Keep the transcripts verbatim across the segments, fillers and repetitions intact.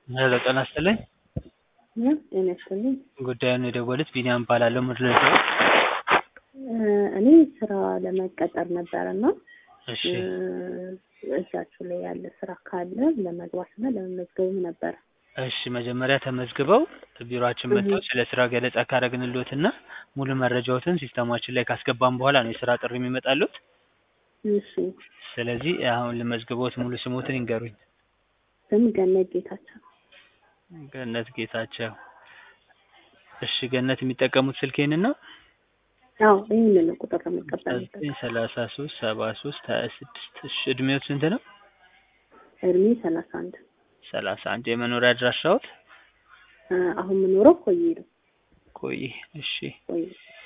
ሄሎ ጤና ይስጥልኝ። ጤና ይስጥልኝ። ጉዳዩን የደወሉት ቢኒያም እባላለሁ። ምንድን ነው? እኔ ስራ ለመቀጠር ነበርና እሺ እዛችሁ ላይ ያለ ስራ ካለ ለመግባትና ለመመዝገብ ነበር። እሺ መጀመሪያ ተመዝግበው ቢሮአችን መጥተው ስለ ስራ ገለጻ ካደረግንልዎትና ሙሉ መረጃዎትን ሲስተማችን ላይ ካስገባን በኋላ ነው የስራ ጥሪ የሚመጣልዎት። እሺ ስለዚህ አሁን ልመዝግቦት፣ ሙሉ ስሞትን ይንገሩኝ። ስም ገነት ጌታቸው። ገነት ጌታቸው። እሺ ገነት የሚጠቀሙት ስልክ ይሄንን ነው? አዎ ይሄንን ነው ቁጥር የምቀበልበት። ዘጠኝ ሰላሳ ሶስት ሰባ ሶስት ሀያ ስድስት እሺ እድሜዎት ስንት ነው? እድሜ ሰላሳ አንድ ሰላሳ አንድ የመኖሪያ አድራሻዎት? አሁን የምኖረው ኮዬ ነው። ኮዬ እሺ ኮዬ።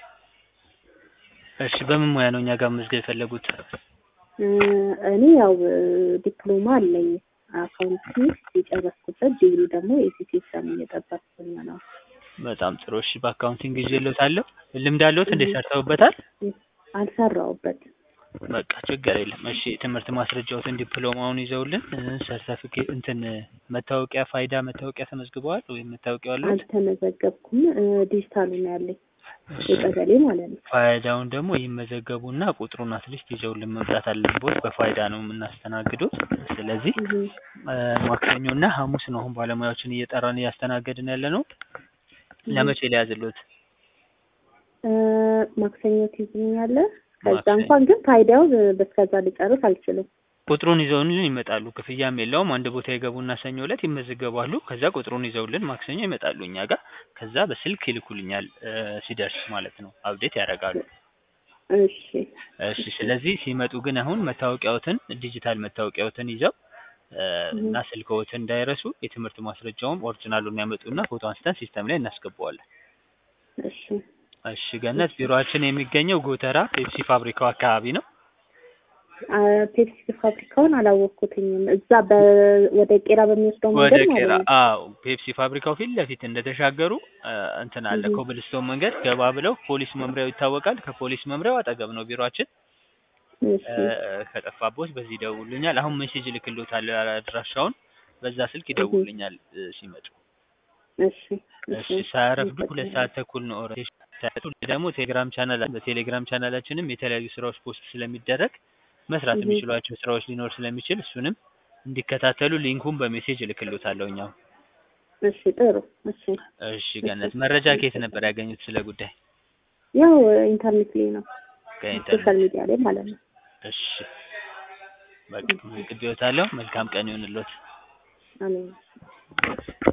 እሺ በምን ሙያ ነው እኛ ጋር መመዝገብ የፈለጉት? እኔ ያው ዲፕሎማ አለኝ አካውንቲንግ የጨረስኩበት፣ ዲግሪ ደግሞ ኤሲሲኤም እየጠበቅኩኝ ነው። በጣም ጥሩ። እሺ በአካውንቲንግ ይዤልዎታለሁ። ልምድ አለዎት እንዴ? ሰርተውበታል? አልሰራሁበትም። በቃ ችግር የለም። እሺ ትምህርት ማስረጃዎትን ዲፕሎማውን ይዘውልን ሰርተፊኬት እንትን መታወቂያ ፋይዳ መታወቂያ ተመዝግበዋል ወይም መታወቂያ አለዎት? አልተመዘገብኩም። ዲጂታሉ ነው ያለኝ የቀበሌ ማለት ነው። ፋይዳውን ደግሞ ይመዘገቡና ቁጥሩን አትሊስት ይዘውልን መምጣት አለብዎት። በፋይዳ ነው የምናስተናግዶት። ስለዚህ ማክሰኞና ሐሙስ ነው አሁን ባለሙያዎችን እየጠራን እያስተናገድን ያለ ነው። ለመቼ ሊያዝልዎት? ማክሰኞ ትይዙኛለህ? ከዛ እንኳን ግን ፋይዳው በስከዛ ሊጨርስ አልችልም። ቁጥሩን ይዘውልን ይመጣሉ። ክፍያም የለውም። አንድ ቦታ ይገቡና ሰኞ ዕለት ይመዘገባሉ። ከዛ ቁጥሩን ይዘውልን ማክሰኞ ይመጣሉ እኛ ጋር። ከዛ በስልክ ይልኩልኛል ሲደርስ ማለት ነው። አፕዴት ያደርጋሉ። እሺ እሺ። ስለዚህ ሲመጡ ግን አሁን መታወቂያዎትን ዲጂታል መታወቂያዎትን ይዘው እና ስልክዎትን እንዳይረሱ፣ የትምህርት ማስረጃውም ኦሪጂናሉን ያመጡና ፎቶ አንስተን ሲስተም ላይ እናስገባዋለን። እሺ እሺ ገነት ቢሮአችን የሚገኘው ጎተራ ፔፕሲ ፋብሪካው አካባቢ ነው። ፔፕሲ ፋብሪካውን አላወቅኩትኝም። እዛ ወደ ቄራ በሚወስደው ወደ መንገድ ቄራ ማለት ነው። አዎ፣ ፔፕሲ ፋብሪካው ፊት ለፊት እንደተሻገሩ እንትን አለ ኮብልስቶን መንገድ ገባ ብለው ፖሊስ መምሪያው ይታወቃል። ከፖሊስ መምሪያው አጠገብ ነው ቢሮአችን። እሺ ከጠፋቦት በዚህ ይደውሉልኛል። አሁን ሜሴጅ እልክልዎታለሁ አድራሻውን፣ በዛ ስልክ ይደውሉልኛል ሲመጡ። እሺ እሺ ሳያረፍዱ ሁለት ሰዓት ተኩል ነው ኦሪንቴሽን። ደግሞ ቴሌግራም ቻናል በቴሌግራም ቻናላችንም የተለያዩ ስራዎች ፖስት ስለሚደረግ መስራት የሚችሏቸው ስራዎች ሊኖር ስለሚችል እሱንም እንዲከታተሉ ሊንኩን በሜሴጅ እልክልዎታለሁ እኛው። እሺ ጥሩ። እሺ እሺ ገነት መረጃ ከየት ነበር ያገኙት ስለ ጉዳይ? ያው ኢንተርኔት ላይ ነው፣ ከኢንተርኔት ሶሻል ሚዲያ ላይ ማለት ነው። እሺ በቃ ግቢዎታለሁ። መልካም ቀን ይሁንልዎት። አሜን።